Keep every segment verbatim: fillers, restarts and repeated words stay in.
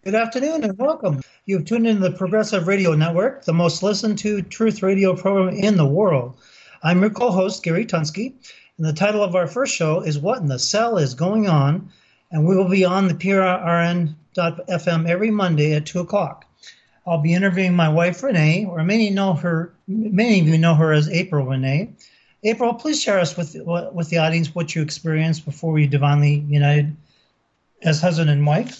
Good afternoon and welcome. You've tuned in to the Progressive Radio Network, the most listened to truth radio program in the world. I'm your co-host, Gary Tunsky, and the title of our first show is What in the Cell is Going On? And we will be on the P R N dot F M every Monday at two o'clock. I'll be interviewing my wife, Renee, or many know her, many of you know her as April Renee. April, please share us with, with the audience what you experienced before you divinely united as husband and wife.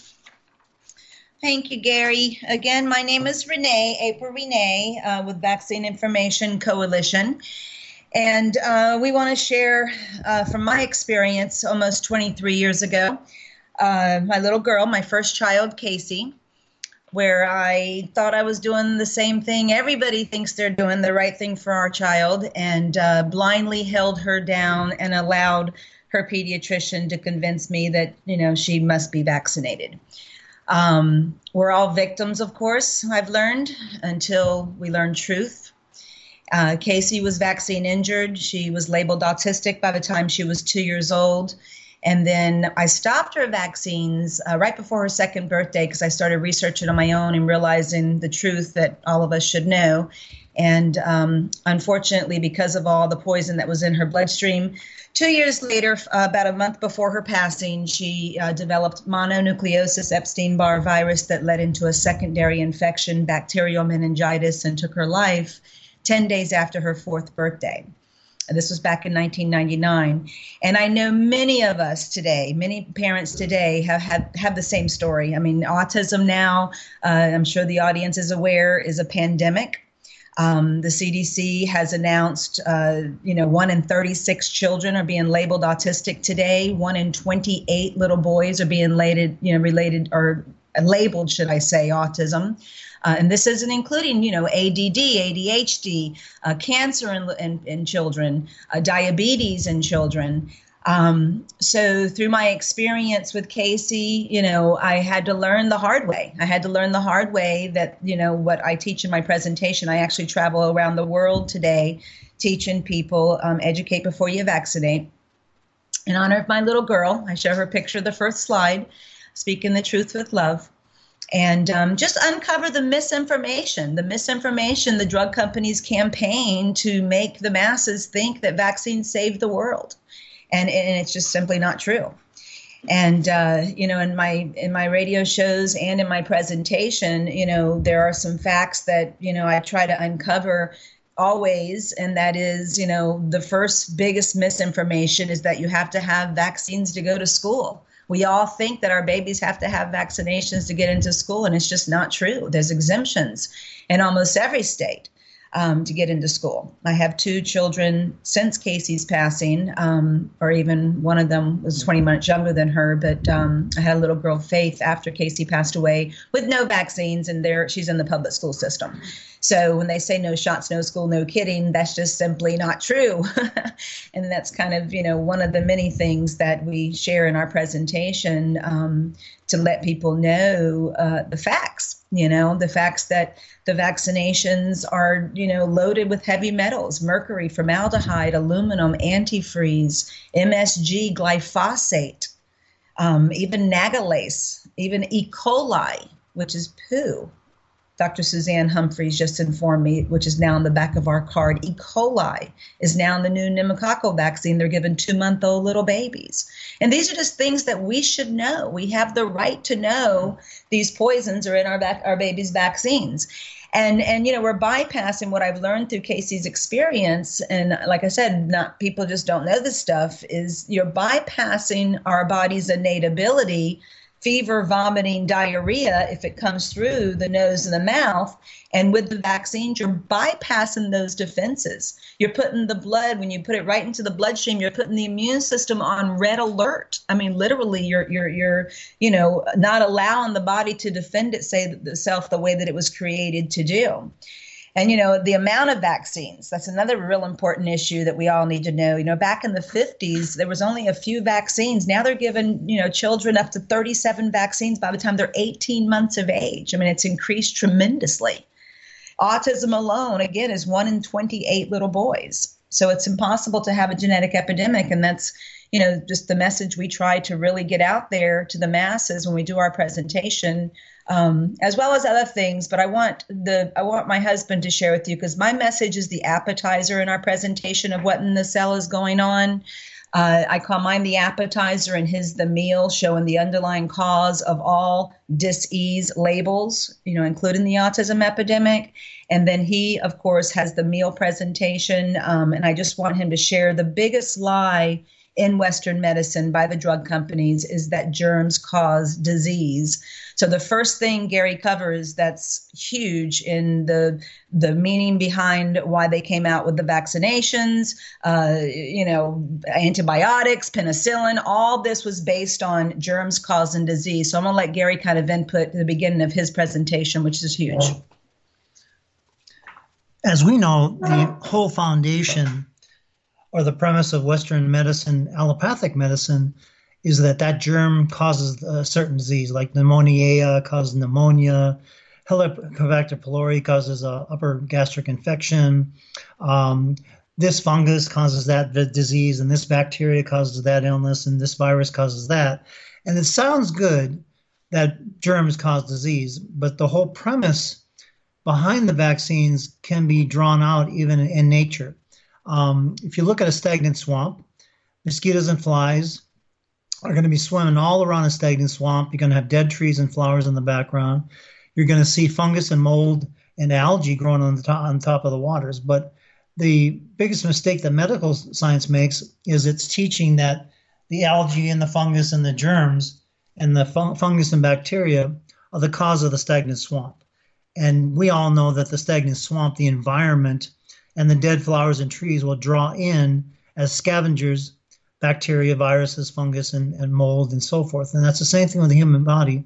Thank you, Gary. Again, my name is Renee, April Renee, uh, with Vaccine Information Coalition. And uh, we want to share uh, from my experience almost twenty-three years ago, uh, my little girl, my first child, Casey, where I thought I was doing the same thing. Everybody thinks they're doing the right thing for our child, and uh, blindly held her down and allowed her pediatrician to convince me that, you know, she must be vaccinated. Um, we're all victims, of course, I've learned, until we learn truth. Uh, Casey was vaccine injured. She was labeled autistic by the time she was two years old. And then I stopped her vaccines uh, right before her second birthday because I started researching on my own and realizing the truth that all of us should know. And um, unfortunately, because of all the poison that was in her bloodstream, two years later, uh, about a month before her passing, she uh, developed mononucleosis Epstein-Barr virus that led into a secondary infection, bacterial meningitis, and took her life ten days after her fourth birthday. This was back in nineteen ninety-nine. And I know many of us today, many parents today have have, have the same story. I mean, autism now, uh, I'm sure the audience is aware, is a pandemic. Um, the C D C has announced, uh, you know, one in thirty-six children are being labeled autistic today. One in twenty-eight little boys are being related, you know, related or labeled, should I say, autism. Uh, and this isn't including, you know, A D D, A D H D, uh, cancer in, in, in children, uh, diabetes in children. Um, so through my experience with Casey, you know, I had to learn the hard way. I had to learn the hard way that, you know, what I teach in my presentation. I actually travel around the world today teaching people, um, educate before you vaccinate. In honor of my little girl, I show her picture, the first slide, speaking the truth with love. And um, just uncover the misinformation, the misinformation the drug companies campaign to make the masses think that vaccines save the world. And, and it's just simply not true. And, uh, you know, in my in my radio shows and in my presentation, you know, there are some facts that, you know, I try to uncover always. And that is, you know, the first biggest misinformation is that you have to have vaccines to go to school. We all think that our babies have to have vaccinations to get into school, and it's just not true. There's exemptions in almost every state um, to get into school. I have two children since Casey's passing, um, or even one of them was twenty months younger than her, but um, I had a little girl, Faith, after Casey passed away with no vaccines, and there she's in the public school system. So when they say no shots, no school, no kidding, that's just simply not true. And that's kind of, you know, one of the many things that we share in our presentation um, to let people know uh, the facts, you know, the facts that the vaccinations are, you know, loaded with heavy metals, mercury, formaldehyde, aluminum, antifreeze, M S G, glyphosate, um, even nagalase, even E. coli, which is poo. Doctor Suzanne Humphreys just informed me, which is now on the back of our card, E. coli is now in the new pneumococcal vaccine they're giving two-month-old little babies. And these are just things that we should know. We have the right to know these poisons are in our vac- our babies' vaccines. And, and you know, we're bypassing what I've learned through Casey's experience. And like I said, not people just don't know this stuff, is you're bypassing our body's innate ability, fever, vomiting, diarrhea, if it comes through the nose and the mouth. And with the vaccines, you're bypassing those defenses. You're putting the blood, when you put it right into the bloodstream, you're putting the immune system on red alert. I mean, literally, you're, you're, you're, you know, not allowing the body to defend itself the way that it was created to do. And, you know, the amount of vaccines, that's another real important issue that we all need to know. You know, back in the fifties, there was only a few vaccines. Now they're giving, you know, children up to thirty-seven vaccines by the time they're eighteen months of age. I mean, it's increased tremendously. Autism alone, again, is one in twenty-eight little boys. So it's impossible to have a genetic epidemic. And that's, you know, just the message we try to really get out there to the masses when we do our presentation, um, as well as other things. But I want the I want my husband to share with you, because my message is the appetizer in our presentation of what in the cell is going on. Uh, I call mine the appetizer and his the meal, showing the underlying cause of all dis-ease labels, you know, including the autism epidemic. And then he, of course, has the meal presentation. Um, and I just want him to share the biggest lie in Western medicine by the drug companies is that germs cause disease. So the first thing Gary covers that's huge in the the meaning behind why they came out with the vaccinations, uh, you know, antibiotics, penicillin, all this was based on germs causing disease. So I'm going to let Gary kind of input at the beginning of his presentation, which is huge. As we know, the whole foundation or the premise of Western medicine, allopathic medicine, is that that germ causes a certain disease, like pneumonia causes pneumonia, Helicobacter pylori causes a upper gastric infection, um, this fungus causes that disease, and this bacteria causes that illness, and this virus causes that. And it sounds good that germs cause disease, but the whole premise behind the vaccines can be drawn out even in nature. Um, if you look at a stagnant swamp, mosquitoes and flies are going to be swimming all around a stagnant swamp. You're going to have dead trees and flowers in the background. You're going to see fungus and mold and algae growing on the top, on top of the waters. But the biggest mistake that medical science makes is it's teaching that the algae and the fungus and the germs and the fun- fungus and bacteria are the cause of the stagnant swamp. And we all know that the stagnant swamp, the environment, and the dead flowers and trees will draw in as scavengers bacteria, viruses, fungus, and, and mold, and so forth. And that's the same thing with the human body.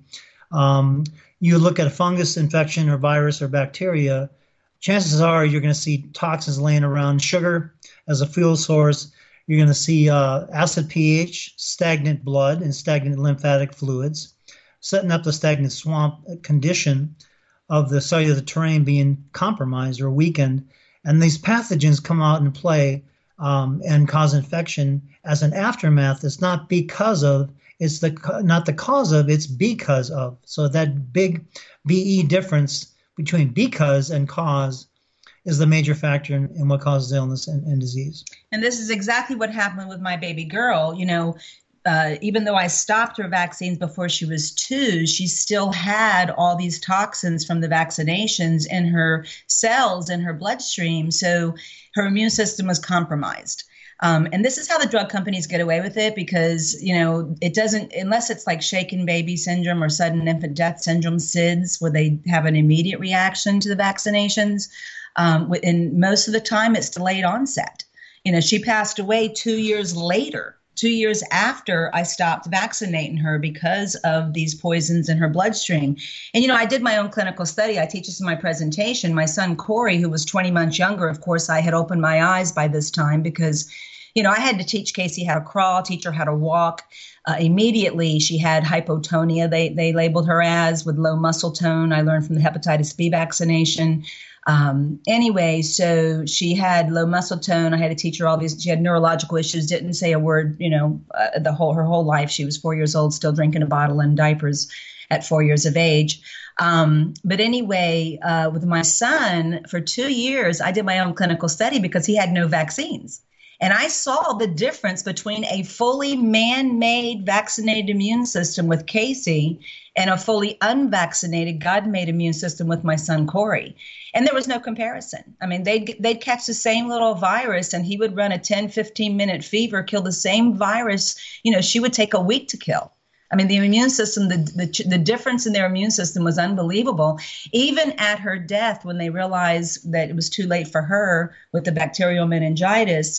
Um, you look at a fungus infection or virus or bacteria, chances are you're going to see toxins laying around, sugar as a fuel source. You're going to see uh, acid pH, stagnant blood, and stagnant lymphatic fluids, setting up the stagnant swamp condition of the cellular terrain being compromised or weakened. And these pathogens come out and play um, and cause infection as an aftermath. It's not because of, it's the not the cause of, it's because of. So that big B E difference between because and cause is the major factor in, in what causes illness and, and disease. And this is exactly what happened with my baby girl. You know, Uh, even though I stopped her vaccines before she was two, she still had all these toxins from the vaccinations in her cells, in her bloodstream. So her immune system was compromised. Um, and this is how the drug companies get away with it, because, you know, it doesn't, unless it's like shaken baby syndrome or sudden infant death syndrome, S I D S, where they have an immediate reaction to the vaccinations. Um, and most of the time it's delayed onset. You know, she passed away two years later. Two years after I stopped vaccinating her because of these poisons in her bloodstream. And, you know, I did my own clinical study. I teach this in my presentation. My son, Corey, who was twenty months younger, of course, I had opened my eyes by this time because, you know, I had to teach Casey how to crawl, teach her how to walk. Uh, immediately, she had hypotonia, they they labeled her as, with low muscle tone. I learned from the hepatitis B vaccination. Um, anyway, so she had low muscle tone. I had to teach her all these. She had neurological issues, didn't say a word, you know, uh, the whole her whole life. She was four years old, still drinking a bottle and diapers at four years of age. Um, but anyway, uh, with my son, for two years, I did my own clinical study because he had no vaccines. And I saw the difference between a fully man-made vaccinated immune system with Casey and a fully unvaccinated, God-made immune system with my son, Corey. And there was no comparison. I mean, they'd, they'd catch the same little virus and he would run a ten, fifteen minute fever, kill the same virus. You know, she would take a week to kill. I mean, the immune system, the, the the difference in their immune system was unbelievable. Even at her death, when they realized that it was too late for her with the bacterial meningitis,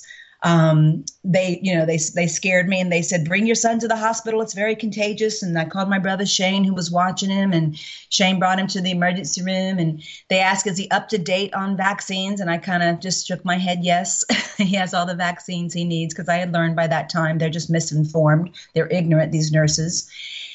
Um, they, you know, they they scared me and they said, bring your son to the hospital. It's very contagious. And I called my brother Shane, who was watching him, and Shane brought him to the emergency room. And they asked, is he up to date on vaccines? And I kind of just shook my head, yes. He has all the vaccines he needs, because I had learned by that time they're just misinformed. They're ignorant, these nurses.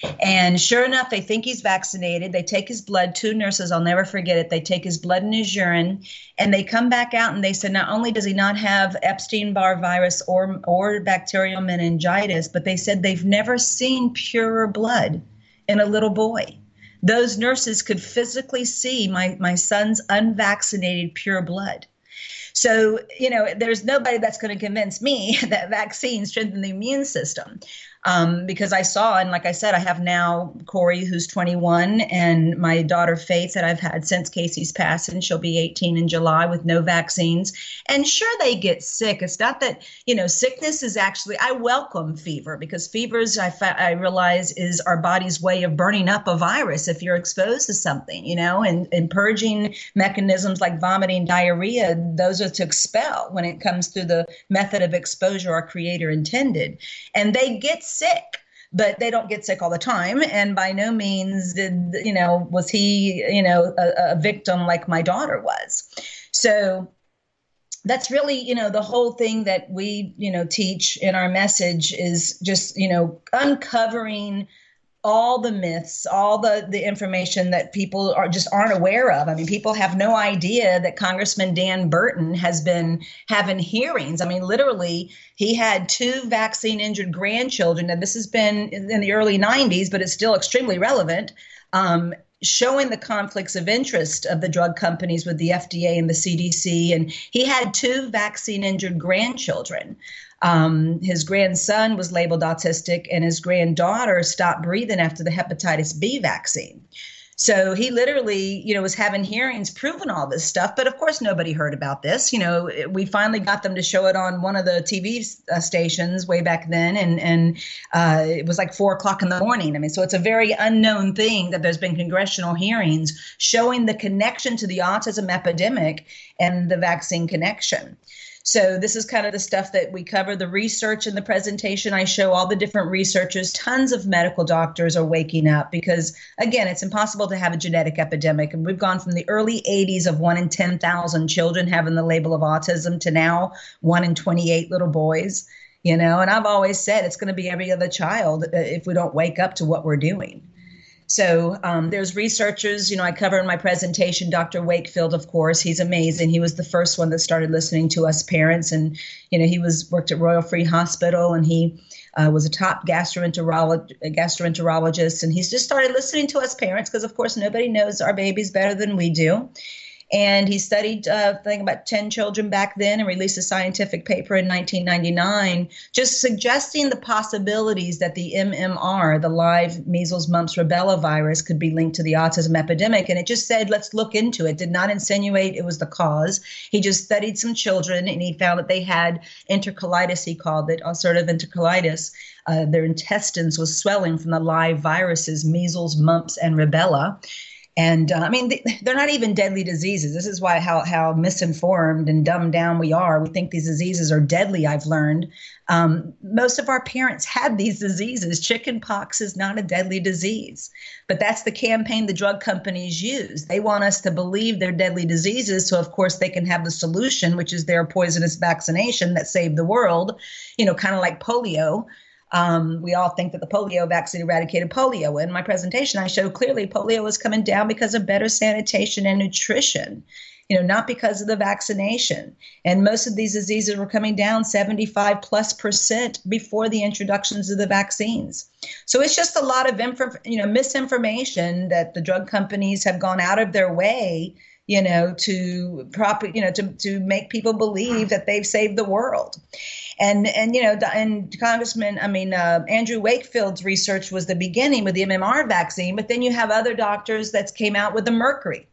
And sure enough, they think he's vaccinated. They take his blood, two nurses, I'll never forget it. They take his blood and his urine, and they come back out and they said, not only does he not have Epstein-Barr virus or, or bacterial meningitis, but they said they've never seen purer blood in a little boy. Those nurses could physically see my, my son's unvaccinated pure blood. So, you know, there's nobody that's going to convince me that vaccines strengthen the immune system. Um, because I saw, and like I said, I have now Corey, who's twenty-one, and my daughter Faith, that I've had since Casey's passing. She'll be eighteen in July with no vaccines. And sure, they get sick. It's not that, you know, sickness is actually, I welcome fever, because fevers, I, fa- I realize, is our body's way of burning up a virus if you're exposed to something, you know, and, and purging mechanisms like vomiting, diarrhea, those are to expel when it comes to the method of exposure our creator intended. And they get sick, but they don't get sick all the time. And by no means did, you know, was he, you know, a, a victim like my daughter was. So that's really, you know, the whole thing that we, you know, teach in our message is just, you know, uncovering all the myths, all the, the information that people are just aren't aware of. I mean, people have no idea that Congressman Dan Burton has been having hearings. I mean, literally, he had two vaccine injured grandchildren, and this has been in the early nineties, but it's still extremely relevant, um, showing the conflicts of interest of the drug companies with the F D A and the C D C. And he had two vaccine injured grandchildren. Um, his grandson was labeled autistic, and his granddaughter stopped breathing after the hepatitis B vaccine. So he literally, you know, was having hearings proving all this stuff. But of course, nobody heard about this. You know, we finally got them to show it on one of the T V uh, stations way back then. And, and uh, it was like four o'clock in the morning. I mean, so it's a very unknown thing that there's been congressional hearings showing the connection to the autism epidemic and the vaccine connection. So this is kind of the stuff that we cover, the research in the presentation. I show all the different researchers. Tons of medical doctors are waking up because, again, it's impossible to have a genetic epidemic. And we've gone from the early eighties of one in ten thousand children having the label of autism to now one in twenty-eight little boys, you know. And I've always said it's going to be every other child if we don't wake up to what we're doing. So um, there's researchers, you know, I cover in my presentation, Doctor Wakefield, of course, he's amazing. He was the first one that started listening to us parents. And, you know, he was worked at Royal Free Hospital, and he uh, was a top gastroenterolog- gastroenterologist. And he's just started listening to us parents because, of course, nobody knows our babies better than we do. And he studied, uh, I think, about ten children back then and released a scientific paper in nineteen ninety-nine, just suggesting the possibilities that the M M R, the live measles, mumps, rubella virus, could be linked to the autism epidemic. And it just said, let's look into it. Did not insinuate it was the cause. He just studied some children, and he found that they had enterocolitis, he called it, ulcerative enterocolitis. Uh, their intestines was swelling from the live viruses, measles, mumps, and rubella. And uh, I mean, they, they're not even deadly diseases. This is why how how misinformed and dumbed down we are. We think these diseases are deadly, I've learned. Um, most of our parents had these diseases. Chicken pox is not a deadly disease. But that's the campaign the drug companies use. They want us to believe they're deadly diseases. So, of course, they can have the solution, which is their poisonous vaccination that saved the world, you know, kind of like polio. Um, we all think that the polio vaccine eradicated polio. In my presentation, I show clearly polio was coming down because of better sanitation and nutrition, you know, not because of the vaccination. And most of these diseases were coming down seventy-five plus percent before the introductions of the vaccines. So it's just a lot of info, you know, misinformation that the drug companies have gone out of their way, you know, to prop, you know, to, to make people believe that they've saved the world. And, and you know, and Congressman, I mean, uh, Andrew Wakefield's research was the beginning with the M M R vaccine, but then you have other doctors that came out with the mercury.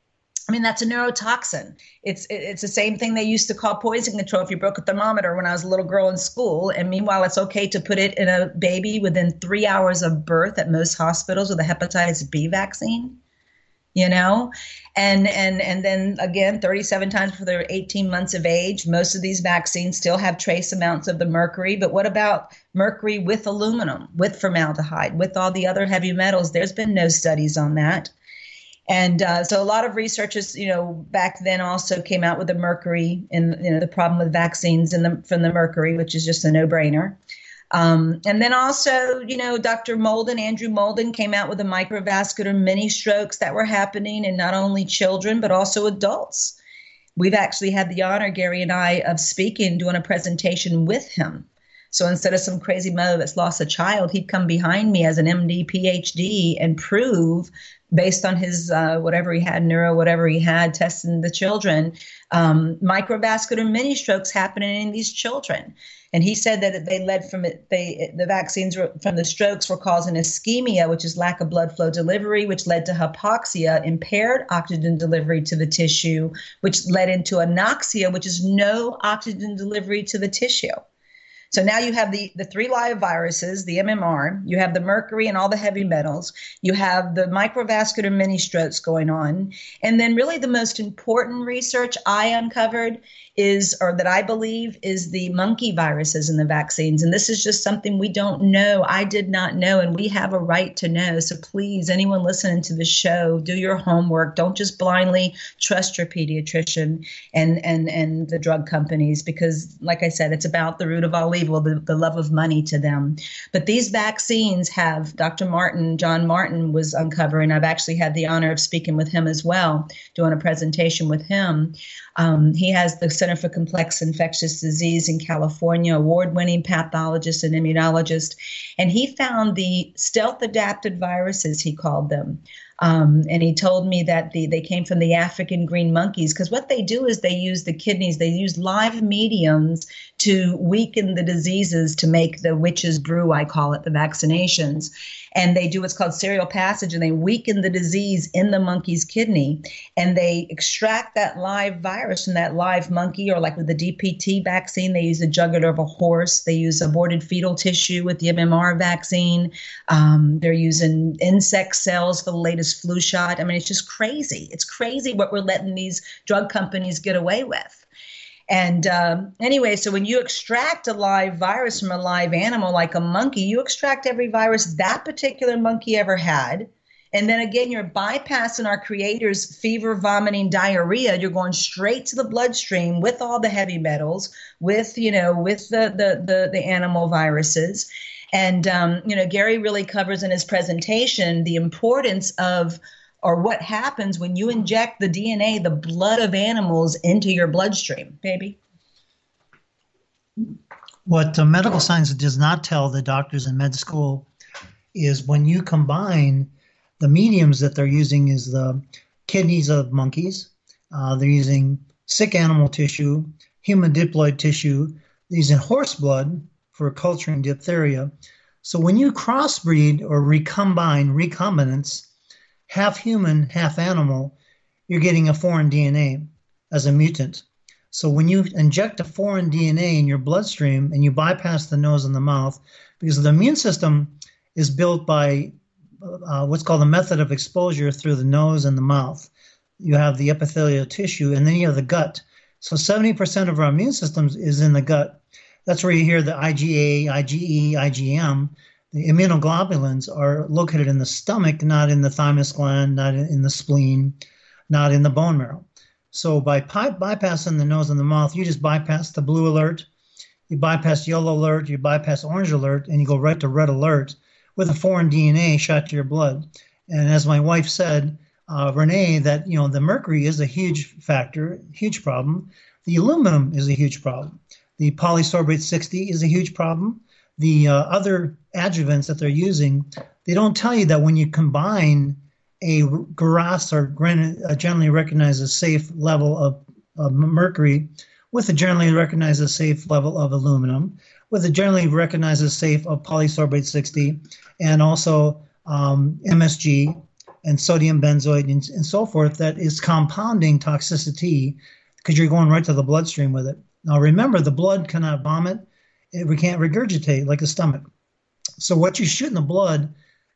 I mean, that's a neurotoxin. It's it's the same thing they used to call poison control if you broke a thermometer when I was a little girl in school. And meanwhile, it's okay to put it in a baby within three hours of birth at most hospitals with a hepatitis B vaccine. you know, and and and then again, thirty-seven times before they're eighteen months of age. Most of these vaccines still have trace amounts of the mercury. But what about mercury with aluminum, with formaldehyde, with all the other heavy metals? There's been no studies on that. And uh, so a lot of researchers, you know, back then also came out with the mercury and, you know, the problem with vaccines and the, from the mercury, which is just a no-brainer. Um, and then also, you know, Doctor Molden, Andrew Molden, came out with the microvascular mini strokes that were happening in not only children, but also adults. We've actually had the honor, Gary and I, of speaking, doing a presentation with him. So instead of some crazy mother that's lost a child, he'd come behind me as an M D, P H D and prove, based on his uh, whatever he had, neuro, whatever he had, testing the children, um, microvascular mini strokes happening in these children. And he said that they led from it, they, the vaccines were, from the strokes were causing ischemia, which is lack of blood flow delivery, which led to hypoxia, impaired oxygen delivery to the tissue, which led into anoxia, which is no oxygen delivery to the tissue. So now you have the, the three live viruses, the M M R, you have the mercury and all the heavy metals, you have the microvascular mini strokes going on. And then really the most important research I uncovered is, or that I believe is the monkey viruses in the vaccines. And this is just something we don't know. I did not know, and we have a right to know. So please, anyone listening to the show, do your homework. Don't just blindly trust your pediatrician and, and, and the drug companies, because like I said, it's about the root of all evil, the, the love of money to them. But these vaccines have, Doctor Martin, John Martin was uncovering. I've actually had the honor of speaking with him as well, doing a presentation with him. Um, he has the Center for Complex Infectious Disease in California, award-winning pathologist and immunologist. And he found the stealth-adapted viruses, he called them. Um, and he told me that the, they came from the African green monkeys, because what they do is they use the kidneys, they use live mediums to weaken the diseases, to make the witch's brew, I call it, the vaccinations. And they do what's called serial passage, and they weaken the disease in the monkey's kidney. And they extract that live virus from that live monkey, or like with the D P T vaccine, they use the jugular of a horse. They use aborted fetal tissue with the M M R vaccine. Um, they're using insect cells for the latest flu shot. I mean, it's just crazy. It's crazy what we're letting these drug companies get away with. And um, anyway, so when you extract a live virus from a live animal like a monkey, you extract every virus that particular monkey ever had. And then again, you're bypassing our creator's fever, vomiting, diarrhea. You're going straight to the bloodstream with all the heavy metals, with, you know, with the the the, the animal viruses. And, um, you know, Gary really covers in his presentation the importance of, or what happens when you inject the D N A, the blood of animals, into your bloodstream, baby. What uh, medical science does not tell the doctors in med school is when you combine the mediums that they're using is the kidneys of monkeys. Uh, they're using sick animal tissue, human diploid tissue. They're using horse blood for culturing diphtheria. So when you crossbreed or recombine, recombinants, half human, half animal, you're getting a foreign D N A as a mutant. So when you inject a foreign D N A in your bloodstream and you bypass the nose and the mouth, because the immune system is built by uh, what's called the method of exposure through the nose and the mouth. You have the epithelial tissue, and then you have the gut. So seventy percent of our immune systems is in the gut. That's where you hear the IgA, IgE, IgM. The immunoglobulins are located in the stomach, not in the thymus gland, not in the spleen, not in the bone marrow. So by pi- bypassing the nose and the mouth, you just bypass the blue alert, you bypass yellow alert, you bypass orange alert, and you go right to red alert with a foreign D N A shot to your blood. And as my wife said, uh, Renee, that you know the mercury is a huge factor, huge problem. The aluminum is a huge problem. The polysorbate sixty is a huge problem. The uh, other adjuvants that they're using, they don't tell you that when you combine a G R A S, or generally recognized as safe level of, of mercury, with a generally recognized as safe level of aluminum, with a generally recognized as safe of polysorbate sixty, and also um, M S G and sodium benzoate and, and so forth, that is compounding toxicity because you're going right to the bloodstream with it. Now remember, the blood cannot vomit. It, we can't regurgitate like the stomach. So what you shoot in the blood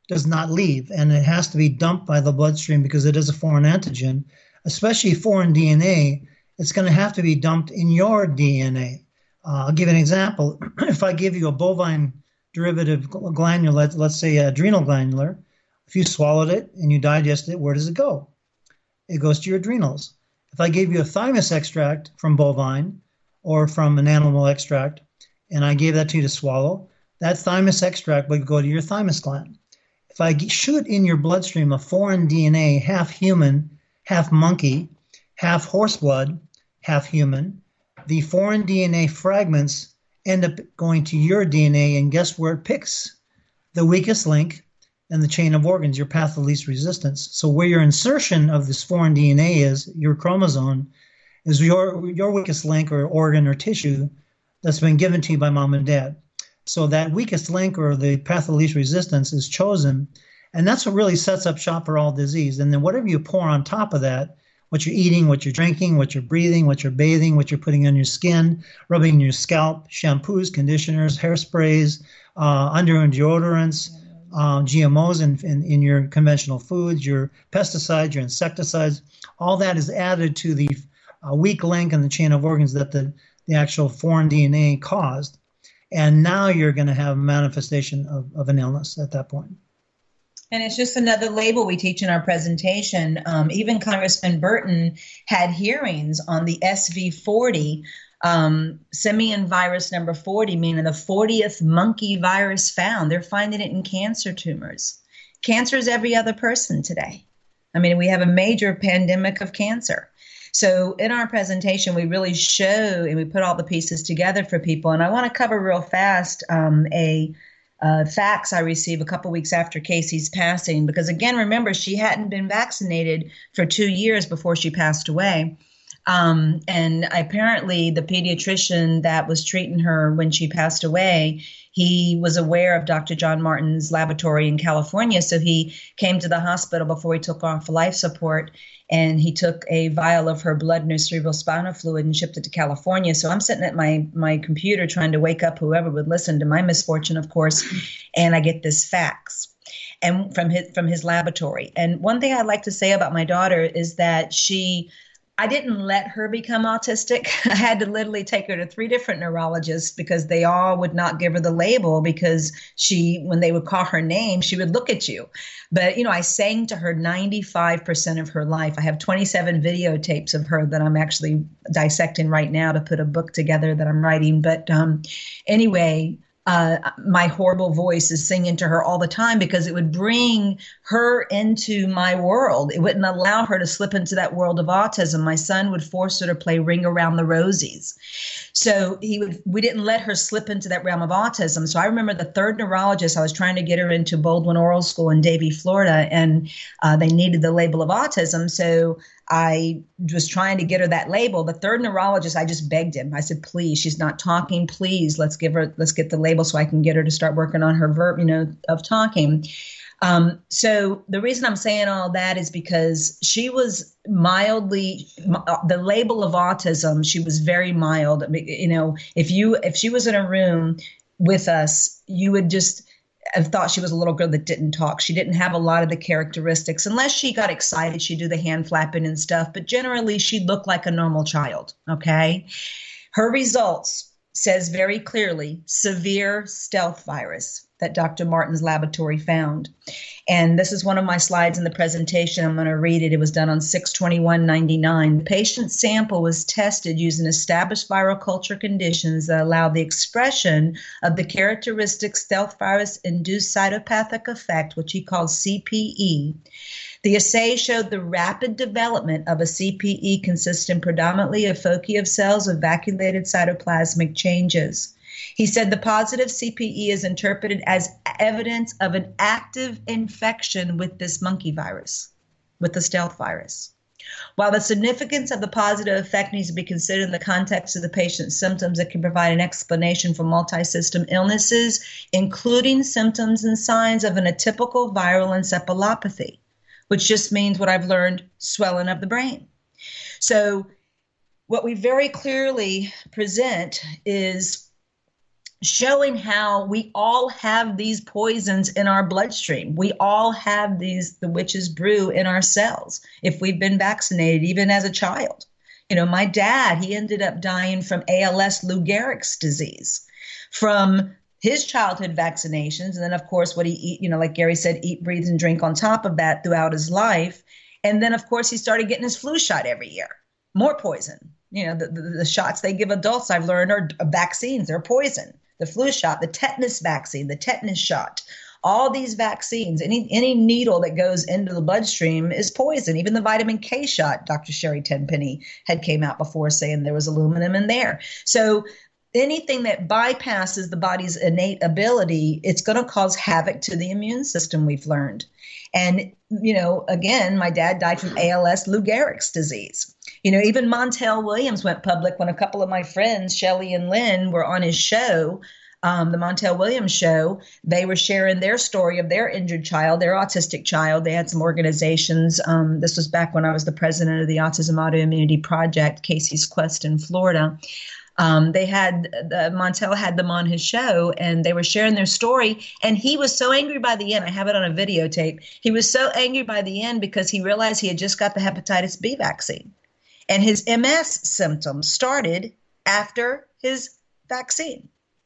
does not leave, and it has to be dumped by the bloodstream because it is a foreign antigen, especially foreign D N A. It's going to have to be dumped in your D N A. Uh, I'll give you an example. If I give you a bovine derivative glandular, let's, let's say adrenal glandular, if you swallowed it and you digest it, where does it go? It goes to your adrenals. If I gave you a thymus extract from bovine or from an animal extract, and I gave that to you to swallow, that thymus extract would go to your thymus gland. If I shoot in your bloodstream a foreign D N A, half human, half monkey, half horse blood, half human, the foreign D N A fragments end up going to your D N A, and guess where it picks? The weakest link in the chain of organs, your path of least resistance. So where your insertion of this foreign D N A is, your chromosome, is your, your weakest link or organ or tissue that's been given to you by mom and dad. So that weakest link or the path of least resistance is chosen, and that's what really sets up shop for all disease. And then whatever you pour on top of that, what you're eating, what you're drinking, what you're breathing, what you're bathing, what you're putting on your skin, rubbing your scalp, shampoos, conditioners, hairsprays, uh, underarm deodorants, uh, G M Os in, in, in your conventional foods, your pesticides, your insecticides, all that is added to the uh, weak link in the chain of organs that the, the actual foreign D N A caused. And now you're going to have a manifestation of, of an illness at that point. And it's just another label we teach in our presentation. Um, even Congressman Burton had hearings on the S V forty, um, simian virus number forty, meaning the fortieth monkey virus found. They're finding it in cancer tumors. Cancer is every other person today. I mean, we have a major pandemic of cancer. So in our presentation, we really show and we put all the pieces together for people. And I want to cover real fast um, a uh, fax I received a couple weeks after Casey's passing, because again, remember, she hadn't been vaccinated for two years before she passed away. Um, and apparently the pediatrician that was treating her when she passed away, he was aware of Doctor John Martin's laboratory in California. So he came to the hospital before he took off life support, and he took a vial of her blood and her cerebral spinal fluid and shipped it to California. So I'm sitting at my, my computer trying to wake up whoever would listen, to my misfortune, of course, and I get this fax and from his, from his laboratory. And one thing I'd like to say about my daughter is that she I didn't let her become autistic. I had to literally take her to three different neurologists because they all would not give her the label, because she, when they would call her name, she would look at you. But, you know, I sang to her ninety-five percent of her life. I have twenty-seven videotapes of her that I'm actually dissecting right now to put a book together that I'm writing. But um, anyway, Uh, my horrible voice is singing to her all the time because it would bring her into my world. It wouldn't allow her to slip into that world of autism. My son would force her to play Ring Around the Rosies. So he would, we didn't let her slip into that realm of autism. So I remember the third neurologist, I was trying to get her into Baldwin Oral School in Davie, Florida, and uh, they needed the label of autism. So I was trying to get her that label. The third neurologist, I just begged him. I said, please, she's not talking. Please, let's give her, let's get the label so I can get her to start working on her verb, you know, of talking. Um, so the reason I'm saying all that is because she was mildly, the label of autism, she was very mild. You know, if you, if she was in a room with us, you would just have thought she was a little girl that didn't talk. She didn't have a lot of the characteristics. Unless she got excited, she'd do the hand flapping and stuff. But generally, she looked like a normal child, okay? Her results says very clearly, severe stealth virus that Doctor Martin's laboratory found. And this is one of my slides in the presentation. I'm going to read it. It was done on six twenty-one ninety-nine. The patient's sample was tested using established viral culture conditions that allowed the expression of the characteristic stealth virus-induced cytopathic effect, which he called C P E. The assay showed the rapid development of a C P E consisting predominantly of foci of cells with vacuolated cytoplasmic changes. He said the positive C P E is interpreted as evidence of an active infection with this monkey virus, with the stealth virus. While the significance of the positive effect needs to be considered in the context of the patient's symptoms, it can provide an explanation for multi-system illnesses, including symptoms and signs of an atypical viral encephalopathy, which just means what I've learned, swelling of the brain. So what we very clearly present is showing how we all have these poisons in our bloodstream. We all have these, the witch's brew in our cells if we've been vaccinated, even as a child. You know, my dad, he ended up dying from A L S, Lou Gehrig's disease, from his childhood vaccinations. And then, of course, what he eat, you know, like Gary said, eat, breathe, and drink on top of that throughout his life. And then, of course, he started getting his flu shot every year. More poison. You know, the, the, the shots they give adults, I've learned, are vaccines. They're poison. The flu shot, the tetanus vaccine, the tetanus shot, all these vaccines, any any needle that goes into the bloodstream is poison. Even the vitamin K shot, Doctor Sherry Tenpenny had came out before saying there was aluminum in there. So anything that bypasses the body's innate ability, it's going to cause havoc to the immune system, we've learned. And, you know, again, my dad died from A L S, Lou Gehrig's disease. You know, even Montel Williams went public when a couple of my friends, Shelly and Lynn, were on his show, um, the Montel Williams show. They were sharing their story of their injured child, their autistic child. They had some organizations. Um, this was back when I was the president of the Autism Autoimmunity Project, Casey's Quest in Florida. Um, they had, the, Montel had them on his show, and they were sharing their story. And he was so angry by the end. I have it on a videotape. He was so angry by the end because he realized he had just got the hepatitis B vaccine. And his M S symptoms started after his vaccine.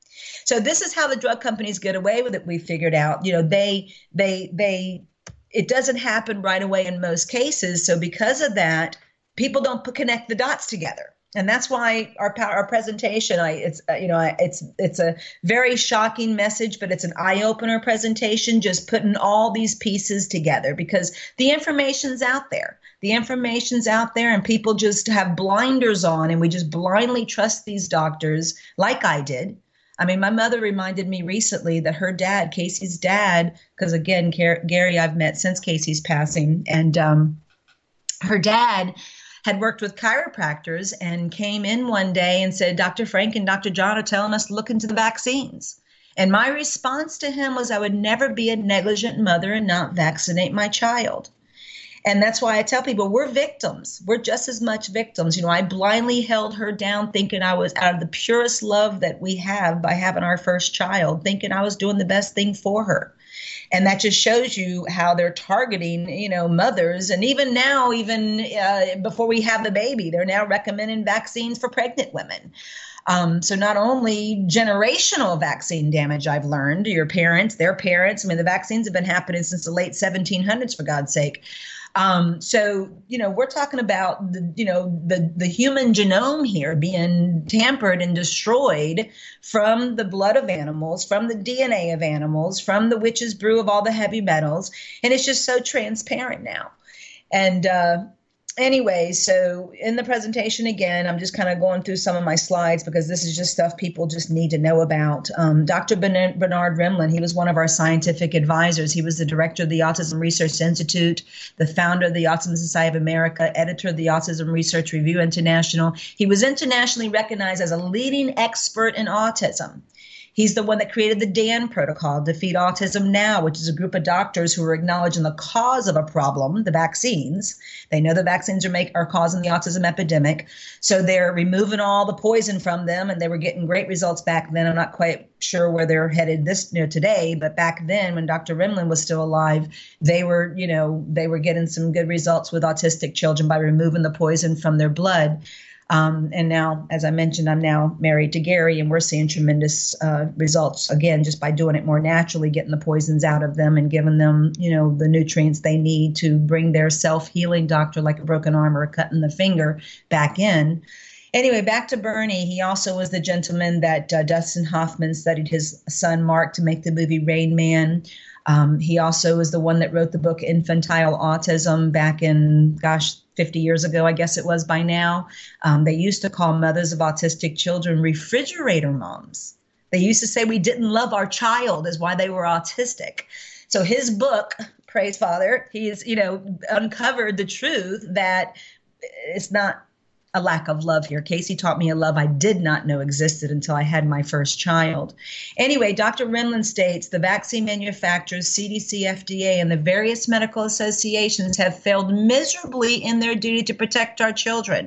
So this is how the drug companies get away with it. We figured out, you know, they, they, they, it doesn't happen right away in most cases. So because of that, people don't put, connect the dots together. And that's why our our presentation, I it's uh, you know I, it's it's a very shocking message, but it's an eye opener presentation. Just putting all these pieces together because the information's out there. The information's out there, and people just have blinders on, and we just blindly trust these doctors, like I did. I mean, my mother reminded me recently that her dad, Casey's dad, because again, Gary, I've met since Casey's passing, and um, her dad had worked with chiropractors and came in one day and said, Doctor Frank and Doctor John are telling us to look into the vaccines. And my response to him was I would never be a negligent mother and not vaccinate my child. And that's why I tell people we're victims. We're just as much victims. You know, I blindly held her down thinking I was out of the purest love that we have by having our first child, thinking I was doing the best thing for her. And that just shows you how they're targeting, you know, mothers. And even now, even uh, before we have the baby, they're now recommending vaccines for pregnant women. Um, so not only generational vaccine damage, I've learned, your parents, their parents. I mean, the vaccines have been happening since the late seventeen hundreds, for God's sake. Um, so, you know, we're talking about, the, you know, the, the human genome here being tampered and destroyed from the blood of animals, from the D N A of animals, from the witch's brew of all the heavy metals. And it's just so transparent now. And uh, anyway, so in the presentation, again, I'm just kind of going through some of my slides because this is just stuff people just need to know about. Um, Doctor Bernard Rimland, he was one of our scientific advisors. He was the director of the Autism Research Institute, the founder of the Autism Society of America, editor of the Autism Research Review International. He was internationally recognized as a leading expert in autism. He's the one that created the D A N protocol, Defeat Autism Now, which is a group of doctors who are acknowledging the cause of a problem, the vaccines. They know the vaccines are make, are causing the autism epidemic. So they're removing all the poison from them, and they were getting great results back then. I'm not quite sure where they're headed this you know, today, but back then when Doctor Rimland was still alive, they were, you know, they were getting some good results with autistic children by removing the poison from their blood. Um, and now, as I mentioned, I'm now married to Gary, and we're seeing tremendous uh, results, again, just by doing it more naturally, getting the poisons out of them and giving them, you know, the nutrients they need to bring their self-healing doctor, like a broken arm or a cut in the finger, back in. Anyway, back to Bernie. He also was the gentleman that uh, Dustin Hoffman studied his son, Mark, to make the movie Rain Man. Um, he also is the one that wrote the book Infantile Autism back in, gosh, fifty years ago, I guess it was by now. Um, they used to call mothers of autistic children refrigerator moms. They used to say we didn't love our child is why they were autistic. So his book, praise Father, he's, you know, uncovered the truth that it's not a lack of love here. Casey taught me a love I did not know existed until I had my first child. Anyway, Doctor Rimland states the vaccine manufacturers, C D C, F D A, and the various medical associations have failed miserably in their duty to protect our children.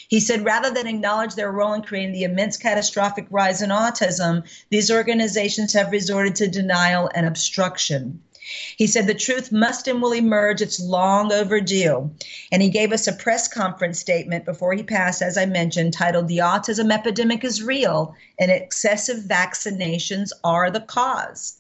He said, rather than acknowledge their role in creating the immense catastrophic rise in autism, these organizations have resorted to denial and obstruction. He said the truth must and will emerge. It's long overdue. And he gave us a press conference statement before he passed, as I mentioned, titled, "The Autism Epidemic is Real and Excessive Vaccinations Are the Cause."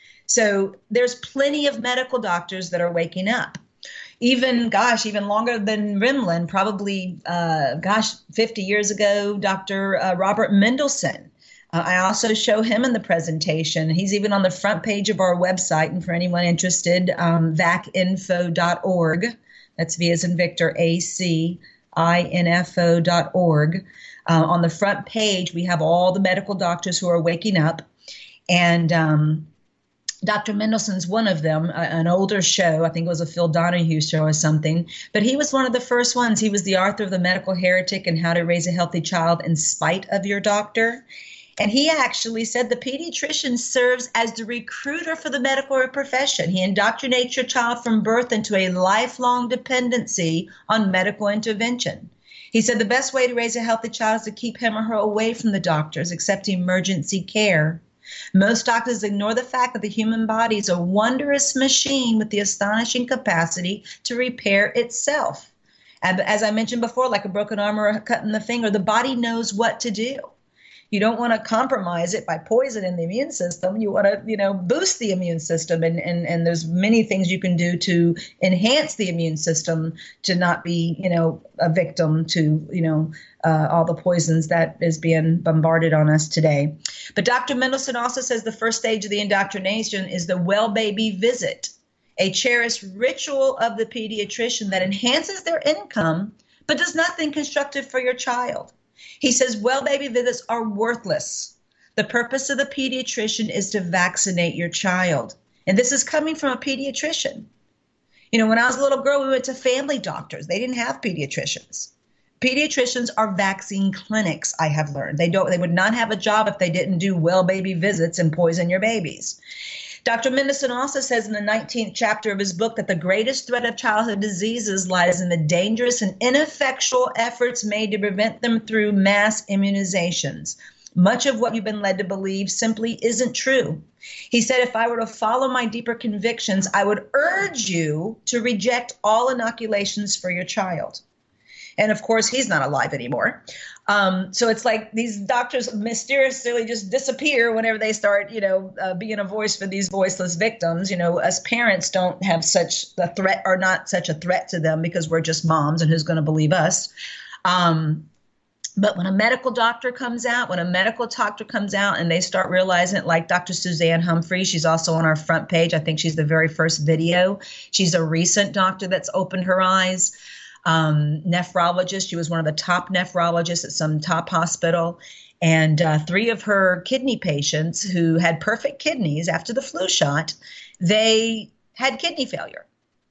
So there's plenty of medical doctors that are waking up. Even, gosh, even longer than Rimland, probably, uh, gosh, fifty years ago, Doctor Uh, Robert Mendelsohn. Uh, I also show him in the presentation. He's even on the front page of our website. And for anyone interested, um, vac info dot org. That's V as in Victor, A C I N F O dot org. Uh, on the front page, we have all the medical doctors who are waking up. And um, Doctor Mendelsohn's one of them, uh, an older show. I think it was a Phil Donahue show or something. But he was one of the first ones. He was the author of The Medical Heretic and How to Raise a Healthy Child in Spite of Your Doctor. And he actually said the pediatrician serves as the recruiter for the medical profession. He indoctrinates your child from birth into a lifelong dependency on medical intervention. He said the best way to raise a healthy child is to keep him or her away from the doctors, except emergency care. Most doctors ignore the fact that the human body is a wondrous machine with the astonishing capacity to repair itself. And as I mentioned before, like a broken arm or a cut in the finger, the body knows what to do. You don't want to compromise it by poisoning the immune system. You want to, you know, boost the immune system. And, and, and there's many things you can do to enhance the immune system to not be, you know, a victim to, you know, uh, all the poisons that is being bombarded on us today. But Doctor Mendelsohn also says the first stage of the indoctrination is the well baby visit, a cherished ritual of the pediatrician that enhances their income, but does nothing constructive for your child. He says, well, baby visits are worthless. The purpose of the pediatrician is to vaccinate your child. And this is coming from a pediatrician. You know, when I was a little girl, we went to family doctors. They didn't have pediatricians. Pediatricians are vaccine clinics, I have learned. They don't. They would not have a job if they didn't do well baby visits and poison your babies. Doctor Mendelsohn also says in the nineteenth chapter of his book that the greatest threat of childhood diseases lies in the dangerous and ineffectual efforts made to prevent them through mass immunizations. Much of what you've been led to believe simply isn't true. He said, if I were to follow my deeper convictions, I would urge you to reject all inoculations for your child. And of course, he's not alive anymore. Um, so it's like these doctors mysteriously just disappear whenever they start, you know, uh, being a voice for these voiceless victims. You know, us parents don't have such a threat or not such a threat to them because we're just moms and who's going to believe us. Um, but when a medical doctor comes out, when a medical doctor comes out and they start realizing it, like Doctor Suzanne Humphrey, she's also on our front page. I think she's the very first video. She's a recent doctor that's opened her eyes. Um, nephrologist. She was one of the top nephrologists at some top hospital. And uh, three of her kidney patients who had perfect kidneys after the flu shot, they had kidney failure.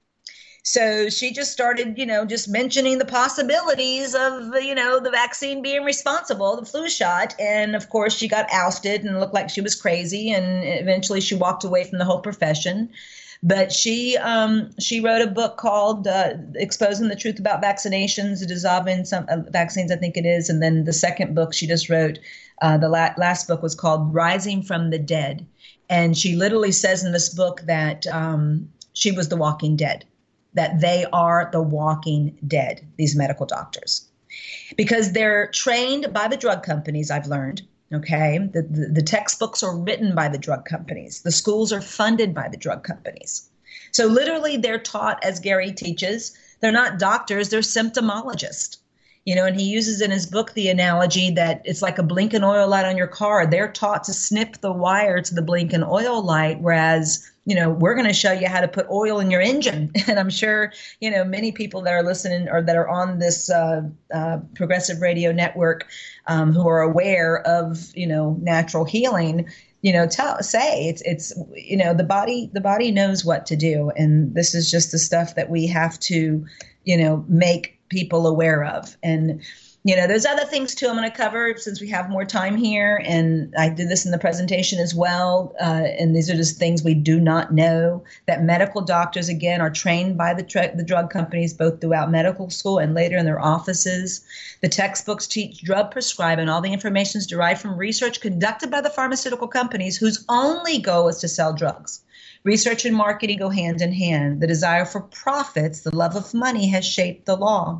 So she just started, you know, just mentioning the possibilities of, you know, the vaccine being responsible, the flu shot. And of course, she got ousted and looked like she was crazy. And eventually she walked away from the whole profession. But she um, she wrote a book called uh, Exposing the Truth About Vaccinations, Dissolving Some uh, Vaccines, I think it is. And then the second book she just wrote, uh, the la- last book was called Rising from the Dead. And she literally says in this book that um, she was the walking dead, that they are the walking dead, these medical doctors, because they're trained by the drug companies, I've learned. Okay, the, the, the textbooks are written by the drug companies. The schools are funded by the drug companies. So literally they're taught, as Gary teaches, they're not doctors, they're symptomologists. You know, and he uses in his book the analogy that it's like a blinking oil light on your car. They're taught to snip the wire to the blinking oil light, whereas, you know, we're going to show you how to put oil in your engine. And I'm sure, you know, many people that are listening or that are on this uh, uh, Progressive Radio Network um, who are aware of, you know, natural healing, you know, tell, say it's, it's, you know, the body, the body knows what to do. And this is just the stuff that we have to, you know, make people aware of. And You know, there's other things too I'm going to cover since we have more time here, and I did this in the presentation as well. Uh, and these are just things we do not know, that medical doctors, again, are trained by the, tr- the drug companies, both throughout medical school and later in their offices. The textbooks teach drug prescribing. All the information is derived from research conducted by the pharmaceutical companies whose only goal is to sell drugs. Research and marketing go hand in hand. The desire for profits, the love of money, has shaped the law.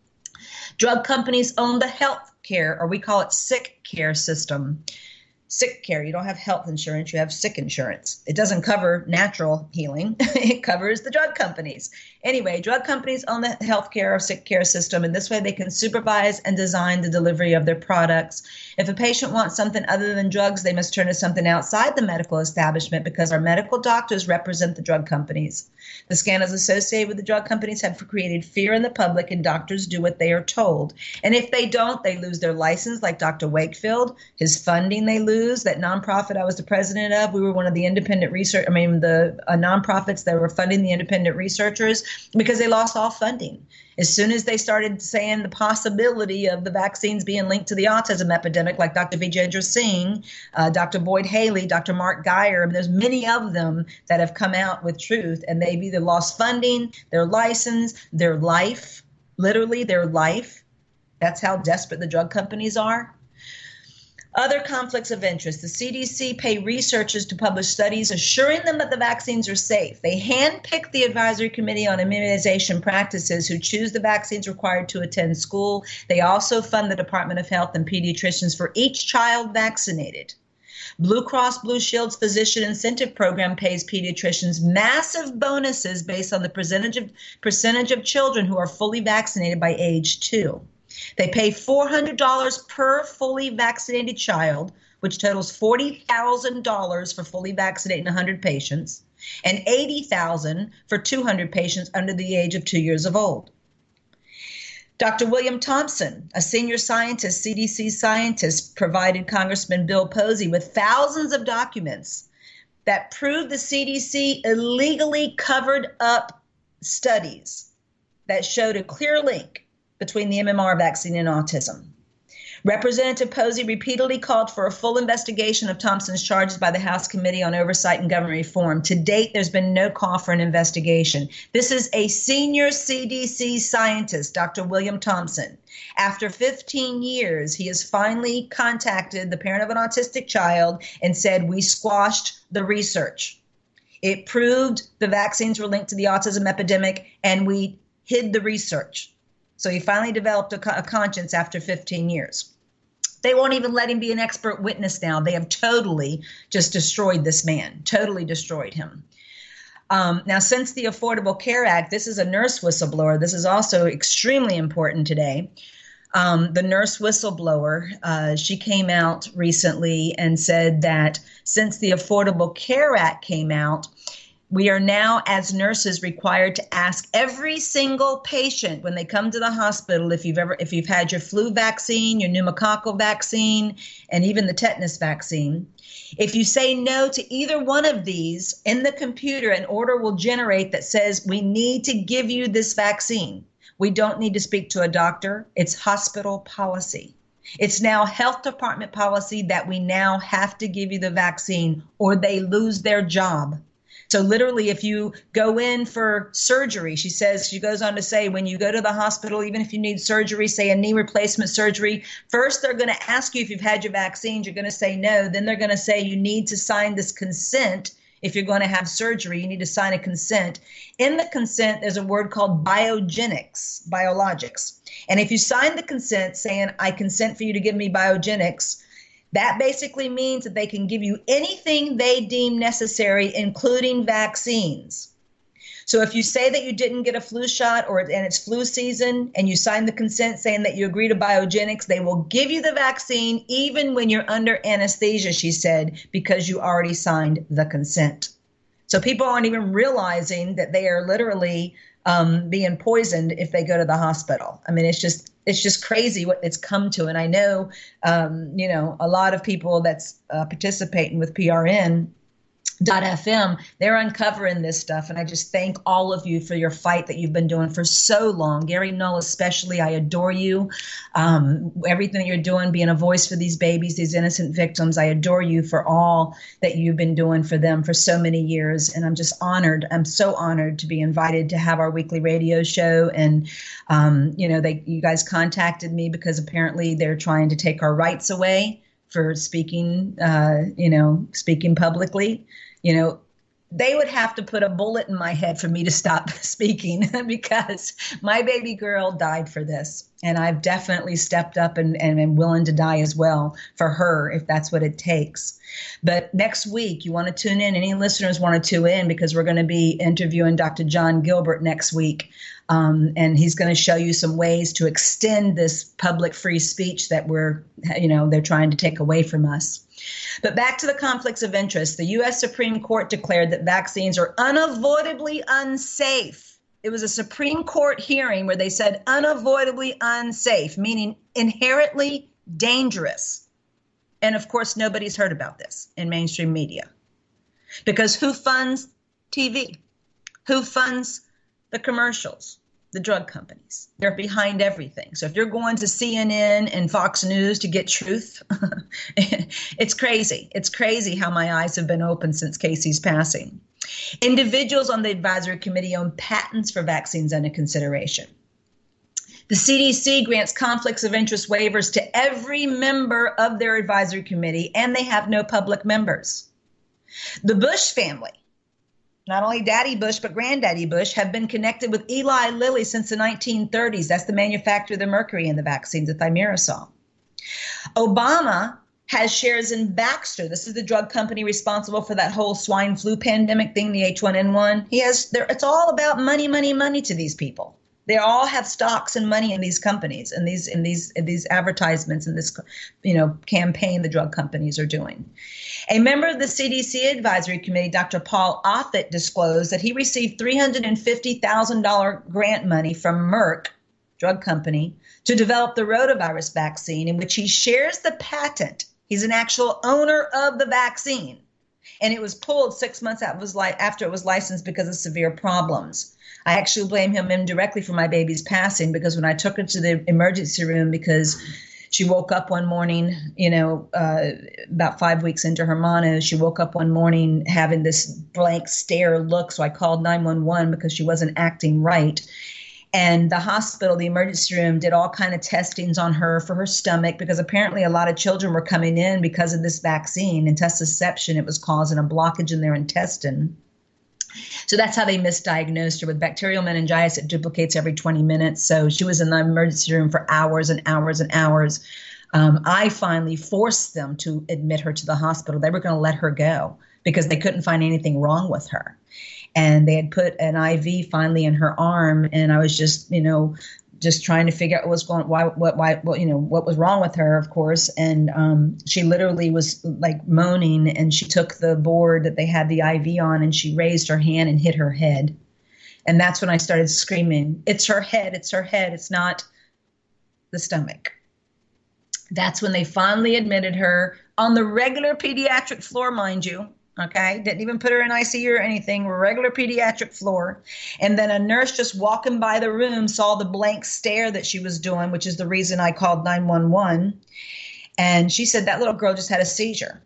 Drug companies own the health care, or we call it sick care system. Sick care, you don't have health insurance, you have sick insurance. It doesn't cover natural healing. It covers the drug companies. Anyway, drug companies own the health care or sick care system, and this way they can supervise and design the delivery of their products. If a patient wants something other than drugs, they must turn to something outside the medical establishment because our medical doctors represent the drug companies. The scandals associated with the drug companies have created fear in the public, and doctors do what they are told. And if they don't, they lose their license, like Doctor Wakefield. His funding they lose. That nonprofit I was the president of, we were one of the independent research, I mean, the uh, nonprofits that were funding the independent researchers because they lost all funding. As soon as they started saying the possibility of the vaccines being linked to the autism epidemic, like Doctor Vijendra Singh, uh, Doctor Boyd Haley, Doctor Mark Geyer, I mean, there's many of them that have come out with truth, and they've either lost funding, their license, their life, literally their life. That's how desperate the drug companies are. Other conflicts of interest. The C D C pay researchers to publish studies assuring them that the vaccines are safe. They handpick the Advisory Committee on Immunization Practices who choose the vaccines required to attend school. They also fund the Department of Health and pediatricians for each child vaccinated. Blue Cross Blue Shield's Physician Incentive Program pays pediatricians massive bonuses based on the percentage of, percentage of children who are fully vaccinated by age two. They pay four hundred dollars per fully vaccinated child, which totals forty thousand dollars for fully vaccinating one hundred patients, and eighty thousand dollars for two hundred patients under the age of two years of old. Doctor William Thompson, a senior scientist, C D C scientist, provided Congressman Bill Posey with thousands of documents that proved the C D C illegally covered up studies that showed a clear link between the M M R vaccine and autism. Representative Posey repeatedly called for a full investigation of Thompson's charges by the House Committee on Oversight and Government Reform. To date, there's been no call for an investigation. This is a senior C D C scientist, Doctor William Thompson. After fifteen years, he has finally contacted the parent of an autistic child and said, we squashed the research. It proved the vaccines were linked to the autism epidemic, and we hid the research. So he finally developed a, co- a conscience after fifteen years. They won't even let him be an expert witness now. They have totally just destroyed this man, totally destroyed him. Um, now, since the Affordable Care Act, this is a nurse whistleblower. This is also extremely important today. Um, the nurse whistleblower, uh, she came out recently and said that since the Affordable Care Act came out, we are now, as nurses, required to ask every single patient when they come to the hospital if you've ever, if you've had your flu vaccine, your pneumococcal vaccine, and even the tetanus vaccine. If you say no to either one of these, in the computer, an order will generate that says, we need to give you this vaccine. We don't need to speak to a doctor. It's hospital policy. It's now health department policy that we now have to give you the vaccine or they lose their job. So literally, if you go in for surgery, she says, she goes on to say, when you go to the hospital, even if you need surgery, say a knee replacement surgery, first they're going to ask you if you've had your vaccines. You're going to say no. Then they're going to say you need to sign this consent. If you're going to have surgery, you need to sign a consent. In the consent, there's a word called biogenics, biologics. And if you sign the consent saying, I consent for you to give me biogenics, that basically means that they can give you anything they deem necessary, including vaccines. So if you say that you didn't get a flu shot or and it's flu season and you sign the consent saying that you agree to biogenics, they will give you the vaccine even when you're under anesthesia, she said, because you already signed the consent. So people aren't even realizing that they are literally um, being poisoned if they go to the hospital. I mean, it's just it's just crazy what it's come to. And I know, um, you know, a lot of people that's uh, participating with P R N .fm, they're uncovering this stuff. And I just thank all of you for your fight that you've been doing for so long. Gary Null especially, I adore you. Um, everything you're doing, being a voice for these babies, these innocent victims, I adore you for all that you've been doing for them for so many years. And I'm just honored. I'm so honored to be invited to have our weekly radio show. And, um, you know, they, you guys contacted me because apparently they're trying to take our rights away for speaking, uh, you know, speaking publicly. You know, they would have to put a bullet in my head for me to stop speaking because my baby girl died for this. And I've definitely stepped up and, and am willing to die as well for her if that's what it takes. But next week, you want to tune in. Any listeners want to tune in because we're going to be interviewing Doctor John Gilbert next week. Um, and he's going to show you some ways to extend this public free speech that we're, you know, they're trying to take away from us. But back to the conflicts of interest. The U S Supreme Court declared that vaccines are unavoidably unsafe. It was a Supreme Court hearing where they said unavoidably unsafe, meaning inherently dangerous. And of course, nobody's heard about this in mainstream media. Because who funds T V? Who funds the commercials? The drug companies. They're behind everything. So if you're going to C N N and Fox News to get truth, it's crazy. It's crazy how my eyes have been open since Casey's passing. Individuals on the advisory committee own patents for vaccines under consideration. The C D C grants conflicts of interest waivers to every member of their advisory committee, and they have no public members. The Bush family, not only Daddy Bush, but Granddaddy Bush, have been connected with Eli Lilly since the nineteen thirties. That's the manufacturer of the mercury in the vaccines, the thimerosal. Obama has shares in Baxter. This is the drug company responsible for that whole swine flu pandemic thing, the H one N one. He has, it's all about money, money, money to these people. They all have stocks and money in these companies and these in these in these advertisements and this, you know, campaign the drug companies are doing. A member of the C D C Advisory Committee, Doctor Paul Offit, disclosed that he received three hundred fifty thousand dollars grant money from Merck, drug company, to develop the rotavirus vaccine, in which he shares the patent. He's an actual owner of the vaccine. And it was pulled six months after it was licensed because of severe problems. I actually blame him indirectly for my baby's passing because when I took her to the emergency room because she woke up one morning, you know, uh, about five weeks into her mono, she woke up one morning having this blank stare look. So I called nine one one because she wasn't acting right. And the hospital, the emergency room, did all kind of testings on her for her stomach because apparently a lot of children were coming in because of this vaccine. Intussusception, it was causing a blockage in their intestine. So that's how they misdiagnosed her with bacterial meningitis. It duplicates every twenty minutes. So she was in the emergency room for hours and hours and hours. Um, I finally forced them to admit her to the hospital. They were going to let her go because they couldn't find anything wrong with her. And they had put an I V finally in her arm. And I was just, you know, just trying to figure out what was going, why, what, why, what, you know, what was wrong with her, of course. And um, she literally was like moaning, and she took the board that they had the I V on, and she raised her hand and hit her head. And that's when I started screaming, "It's her head! It's her head! It's not the stomach." That's when they finally admitted her on the regular pediatric floor, mind you. Okay, didn't even put her in I C U or anything, regular pediatric floor. And then a nurse just walking by the room saw the blank stare that she was doing, which is the reason I called nine one one. And she said that little girl just had a seizure.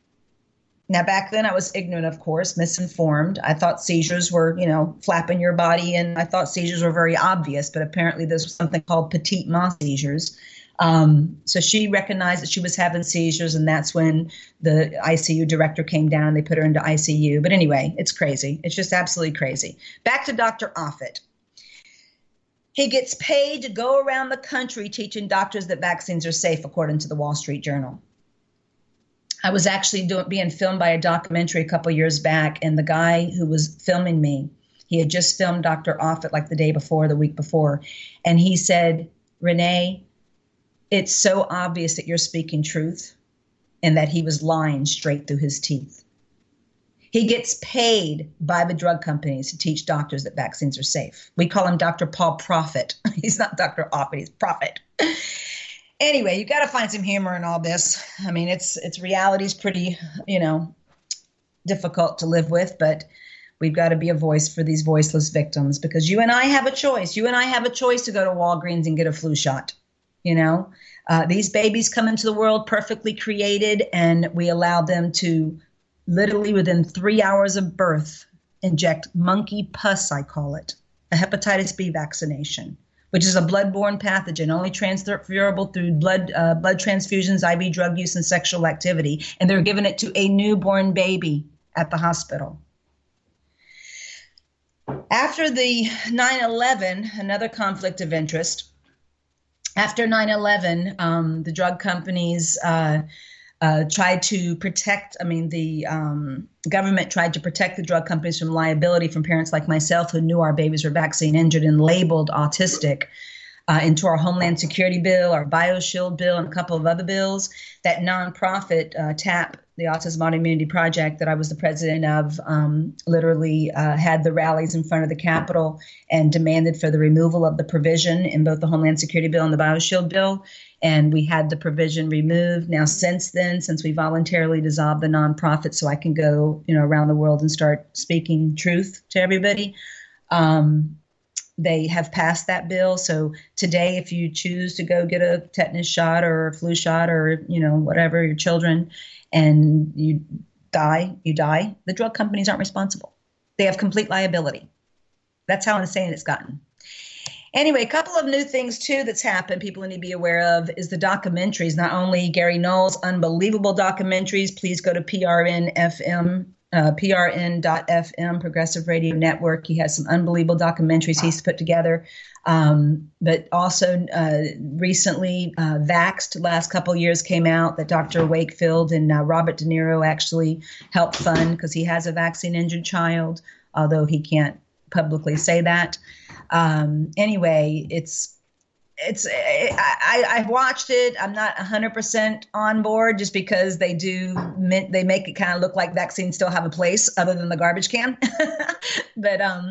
Now, back then I was ignorant, of course, misinformed. I thought seizures were, you know, flapping your body, and I thought seizures were very obvious, but apparently there's something called petite masse seizures. Um, so she recognized that she was having seizures, and that's when the I C U director came down and they put her into I C U. But anyway, it's crazy. It's just absolutely crazy. Back to Doctor Offit. He gets paid to go around the country teaching doctors that vaccines are safe, according to the Wall Street Journal. I was actually doing, being filmed by a documentary a couple years back, and the guy who was filming me, he had just filmed Doctor Offit like the day before, the week before, and he said, "Renee, it's so obvious that you're speaking truth," and that he was lying straight through his teeth. He gets paid by the drug companies to teach doctors that vaccines are safe. We call him Doctor Paul Profit. He's not Doctor Offit, he's Profit. Anyway, you got to find some humor in all this. I mean, it's it's reality's pretty, you know, difficult to live with, but we've got to be a voice for these voiceless victims, because you and I have a choice. You and I have a choice to go to Walgreens and get a flu shot. You know, uh, these babies come into the world perfectly created, and we allow them to literally within three hours of birth inject monkey pus, I call it, a hepatitis B vaccination, which is a bloodborne pathogen, only transferable through blood uh, blood transfusions, I V drug use, and sexual activity. And they're giving it to a newborn baby at the hospital. After the nine eleven, another conflict of interest, after nine eleven, um, the drug companies uh, uh, tried to protect, I mean, the um, government tried to protect the drug companies from liability from parents like myself who knew our babies were vaccine injured and labeled autistic uh, into our Homeland Security bill, our BioShield bill, and a couple of other bills. That nonprofit, uh, TAP, the Autism Autoimmunity Project, that I was the president of, um, literally uh, had the rallies in front of the Capitol and demanded for the removal of the provision in both the Homeland Security bill and the BioShield bill. And we had the provision removed. Now, since then, since we voluntarily dissolved the nonprofit so I can go, you know, around the world and start speaking truth to everybody, um, they have passed that bill. So today, if you choose to go get a tetanus shot or a flu shot or, you know, whatever, your children, and you die, you die, the drug companies aren't responsible. They have complete liability. That's how insane it's gotten. Anyway, a couple of new things, too, that's happened people need to be aware of is the documentaries. Not only Gary Knowles' unbelievable documentaries, please go to P R N F M, uh, P R N dot F M, Progressive Radio Network. He has some unbelievable documentaries he's put together. Um, but also uh, recently, uh, Vaxxed, last couple of years came out that Doctor Wakefield and uh, Robert De Niro actually helped fund because he has a vaccine-injured child, although he can't publicly say that. Um, anyway, it's, it's, I, I, I've watched it. I'm not one hundred percent on board just because they do, they make it kind of look like vaccines still have a place other than the garbage can. But, um,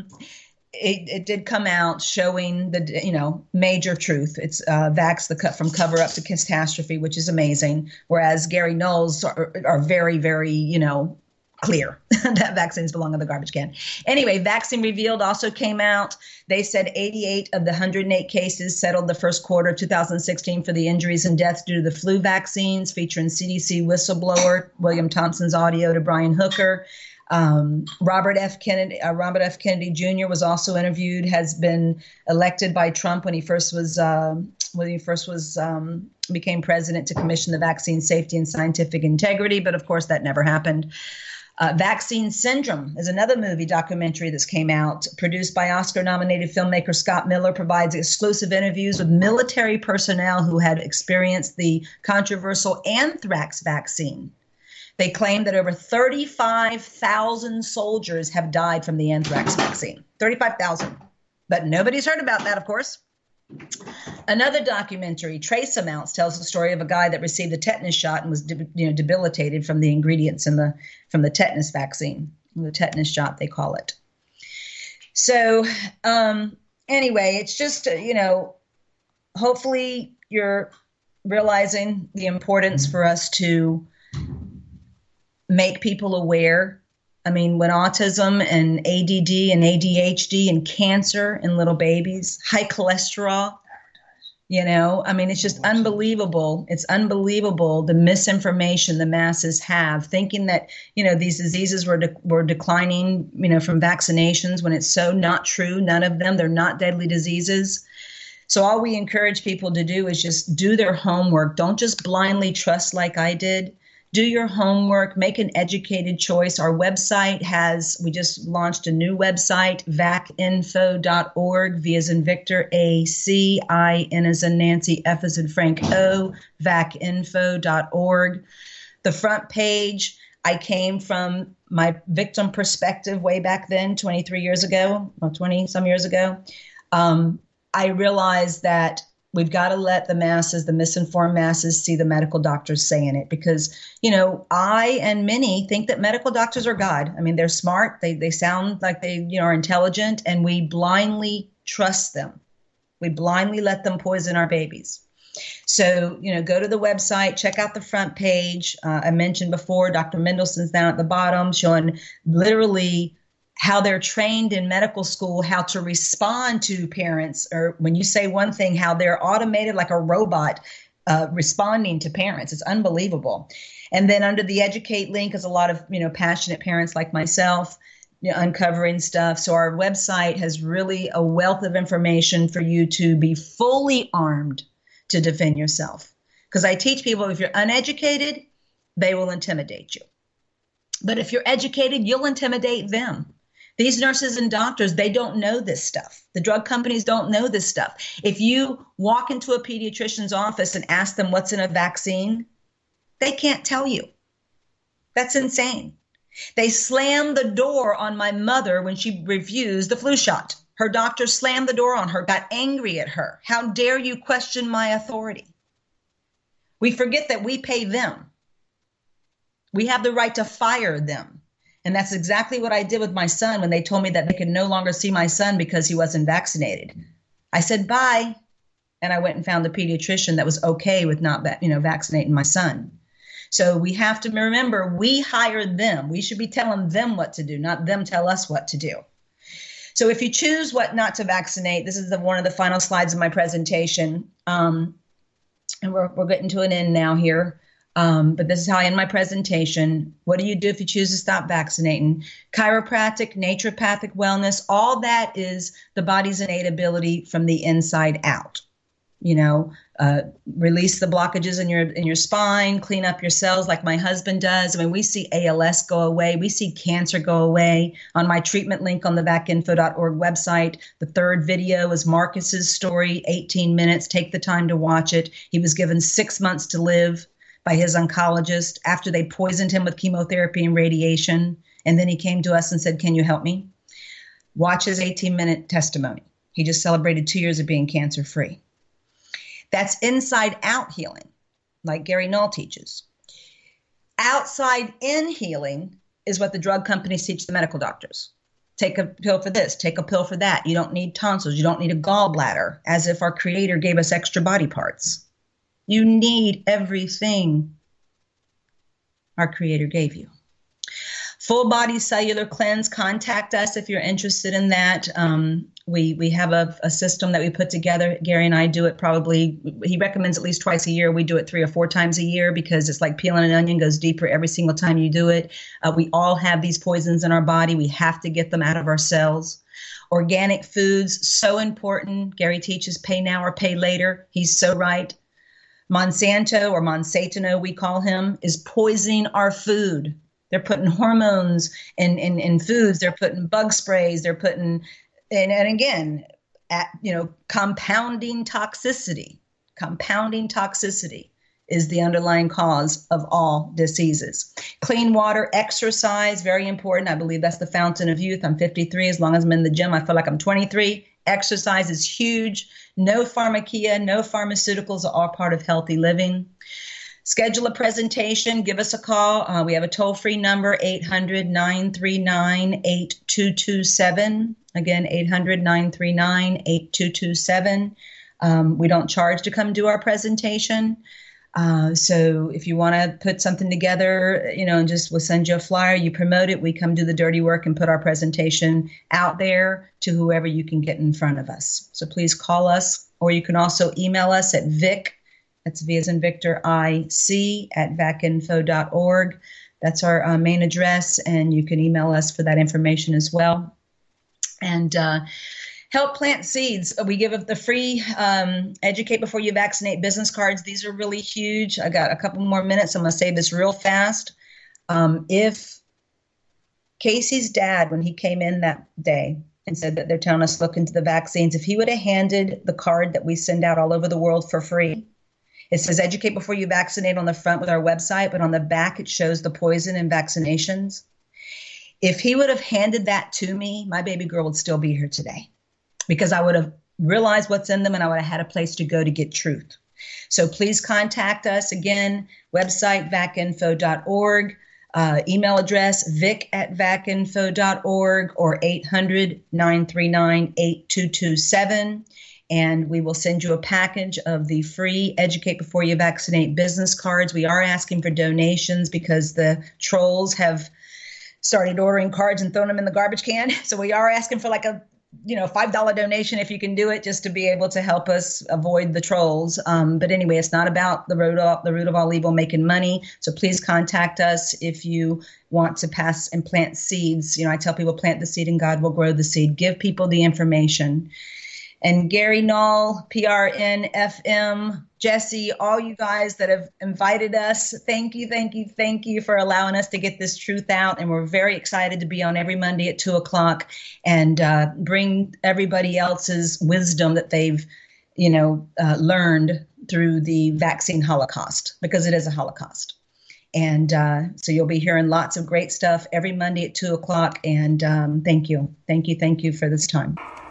It, it did come out showing the, you know, major truth. It's uh, Vax, the cut from cover up to catastrophe, which is amazing. Whereas Gary Knowles are, are very, very, you know, clear that vaccines belong in the garbage can. Anyway, Vaccine Revealed also came out. They said eighty-eight of the one hundred eight cases settled the first quarter of two thousand sixteen for the injuries and deaths due to the flu vaccines, featuring C D C whistleblower William Thompson's audio to Brian Hooker. Um, Robert F. Kennedy, uh, Robert F. Kennedy Junior was also interviewed. Has been elected by Trump when he first was uh, when he first was um, became president to commission the vaccine safety and scientific integrity. But of course, that never happened. Uh, Vaccine Syndrome is another movie documentary that's came out, produced by Oscar-nominated filmmaker Scott Miller. Provides exclusive interviews with military personnel who had experienced the controversial anthrax vaccine. They claim that over thirty-five thousand soldiers have died from the anthrax vaccine. thirty-five thousand. But nobody's heard about that, of course. Another documentary, Trace Amounts, tells the story of a guy that received a tetanus shot and was de- you know, debilitated from the ingredients in the from the tetanus vaccine, the tetanus shot, they call it. So um, anyway, it's just, uh, you know, hopefully you're realizing the importance for us to make people aware. I mean, when autism and A D D and A D H D and cancer in little babies, high cholesterol, you know, I mean, it's just unbelievable. It's unbelievable the misinformation the masses have, thinking that, you know, these diseases were de- were declining, you know, from vaccinations when it's so not true. None of them, they're not deadly diseases. So all we encourage people to do is just do their homework. Don't just blindly trust like I did. Do your homework, make an educated choice. Our website has, we just launched a new website, vac info dot org, V as in Victor, A C I N as in Nancy, F as in Frank, O, vac info dot org. The front page, I came from my victim perspective way back then, twenty-three years ago, well, twenty some years ago. Um, I realized that we've got to let the masses, the misinformed masses, see the medical doctors saying it because, you know, I and many think that medical doctors are God. I mean, they're smart. They they sound like they, you know, are intelligent, and we blindly trust them. We blindly let them poison our babies. So, you know, go to the website, check out the front page. Uh, I mentioned before, Doctor Mendelson's down at the bottom showing literally how they're trained in medical school, how to respond to parents, or when you say one thing, how they're automated like a robot uh, responding to parents. It's unbelievable. And then under the educate link is a lot of, you know, passionate parents like myself, you know, uncovering stuff. So our website has really a wealth of information for you to be fully armed to defend yourself. Because I teach people, if you're uneducated, they will intimidate you. But if you're educated, you'll intimidate them. These nurses and doctors, they don't know this stuff. The drug companies don't know this stuff. If you walk into a pediatrician's office and ask them what's in a vaccine, they can't tell you. That's insane. They slammed the door on my mother when she refused the flu shot. Her doctor slammed the door on her, got angry at her. How dare you question my authority? We forget that we pay them. We have the right to fire them. And that's exactly what I did with my son when they told me that they could no longer see my son because he wasn't vaccinated. I said, bye. And I went and found a pediatrician that was okay with not, you know, vaccinating my son. So we have to remember, we hired them. We should be telling them what to do, not them tell us what to do. So if you choose what not to vaccinate, this is the, one of the final slides of my presentation. Um, and we're, we're getting to an end now here. Um, but this is how I end my presentation. What do you do if you choose to stop vaccinating? Chiropractic, naturopathic wellness, all that is the body's innate ability from the inside out. You know, uh, release the blockages in your in your spine, clean up your cells like my husband does. I mean, we see A L S go away. We see cancer go away. On my treatment link on the vac info dot org website, the third video is Marcus's story, eighteen minutes. Take the time to watch it. He was given six months to live by his oncologist after they poisoned him with chemotherapy and radiation. And then he came to us and said, can you help me? Watch his eighteen minute testimony. He just celebrated two years of being cancer free. That's inside out healing, like Gary Null teaches. Outside in healing is what the drug companies teach the medical doctors. Take a pill for this, take a pill for that. You don't need tonsils. You don't need a gallbladder, as if our creator gave us extra body parts. You need everything our creator gave you. Full body cellular cleanse, contact us if you're interested in that. Um, we we have a, a system that we put together. Gary and I do it probably, he recommends at least twice a year. We do it three or four times a year because it's like peeling an onion, goes deeper every single time you do it. Uh, we all have these poisons in our body. We have to get them out of our cells. Organic foods, so important. Gary teaches pay now or pay later. He's so right. Monsanto, or Monsanto we call him, is poisoning our food. They're putting hormones in, in, in foods. They're putting bug sprays. They're putting, and, and again, at, you know, compounding toxicity. Compounding toxicity is the underlying cause of all diseases. Clean water, exercise, very important. I believe that's the fountain of youth. I'm fifty-three. As long as I'm in the gym, I feel like I'm twenty-three. Exercise is huge. No pharmakia, no pharmaceuticals are all part of healthy living. Schedule a presentation. Give us a call. Uh, we have a toll-free number, eight hundred, nine three nine, eight two two seven. Again, eight hundred, nine three nine, eight two two seven. Um, we don't charge to come do our presentation. Uh, so if you want to put something together, you know, and just we'll send you a flyer, you promote it, we come do the dirty work and put our presentation out there to whoever you can get in front of us. So please call us, or you can also email us at Vic, that's V as in Victor, I C, at vac info dot org. That's our uh, main address, and you can email us for that information as well. And uh, help plant seeds. We give the free um, Educate Before You Vaccinate business cards. These are really huge. I got a couple more minutes. I'm going to say this real fast. Um, if Casey's dad, when he came in that day and said that they're telling us look into the vaccines, if he would have handed the card that we send out all over the world for free, it says Educate Before You Vaccinate on the front with our website, but on the back it shows the poison and vaccinations. If he would have handed that to me, my baby girl would still be here today, because I would have realized what's in them and I would have had a place to go to get truth. So please contact us. Again, website vac info dot org, uh, email address vic at vac info dot org, or eight hundred, nine three nine, eight two two seven. and we will send you a package of the free Educate Before You Vaccinate business cards. We are asking for donations because the trolls have started ordering cards and throwing them in the garbage can. So we are asking for like a you know, five dollar donation if you can do it, just to be able to help us avoid the trolls. Um, but anyway, it's not about the root of the root of all evil making money. So please contact us if you want to pass and plant seeds. You know, I tell people plant the seed and God will grow the seed. Give people the information. And Gary Null, P R N F M, Jesse, all you guys that have invited us, thank you, thank you, thank you for allowing us to get this truth out. And we're very excited to be on every Monday at two o'clock and uh, bring everybody else's wisdom that they've, you know, uh, learned through the vaccine Holocaust, because it is a Holocaust. And uh, so you'll be hearing lots of great stuff every Monday at two o'clock. And um, thank you, thank you, thank you for this time.